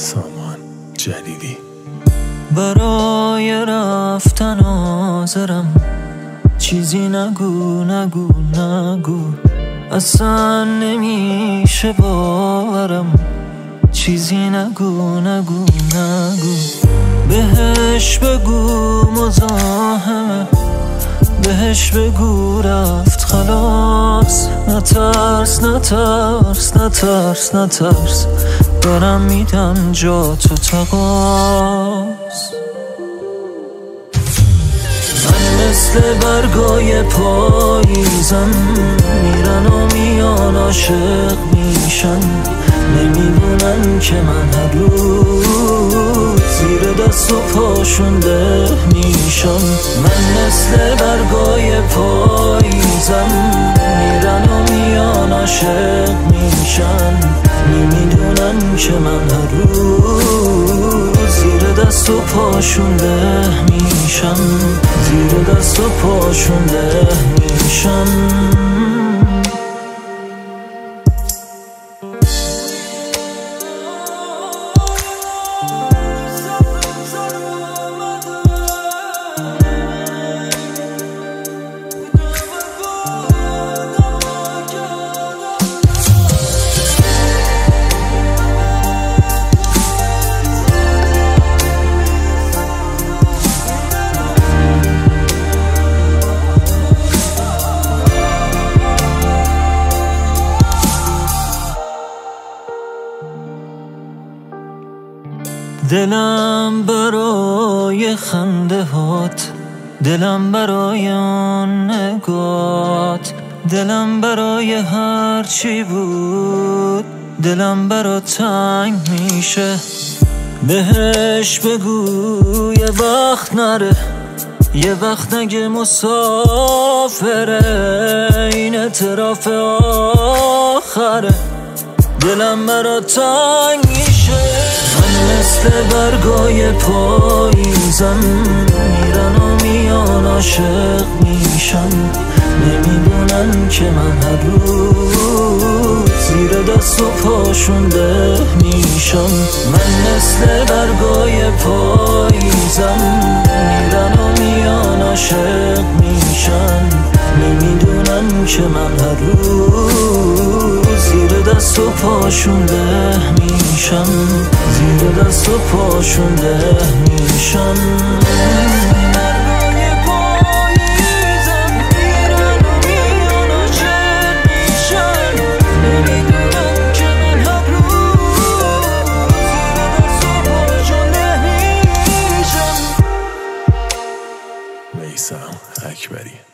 سامان جلیلی. برای رفتن حاضرم، چیزی نگو نگو نگو، اصلا نمیشه باورم، چیزی نگو نگو نگو. بهش بگو مزاحمه، بهش بگو رفت خلاص. نترس نترس نترس نترس، دارم میدم جا تو تقاص. من مثل برگای پاییزم، میرن و میان عاشق میشن، نمیدونن که من هر روز زیر دست و پاشون ده میشم. من مثل برگای پاییزم، میرن و میان عاشق میشن، نمیدونن که من هر روز زیر دست و پاشون ده میشم، زیر دست و پاشون ده میشم. دلم برای خنده هات، دلم برای آن نگات، دلم برای هر چی بود، دلم برا تنگ میشه. بهش بگو یه وقت نره، یه وقت نگه مسافره، این اعتراف آخره، دلم برا تنگ میشه. من مثل برگای پاییزم، میرن و میان عاشق میشن، نمیدونن که من هر روز زیر دست و پاشون ده میشم. من مثل برگای پاییزم، میرن و میان عاشق میشن، نمیدونن که من هر روز زیر دست و پاشون ده میشم، زیر دست و پاشون ده میشم. میثم اکبری.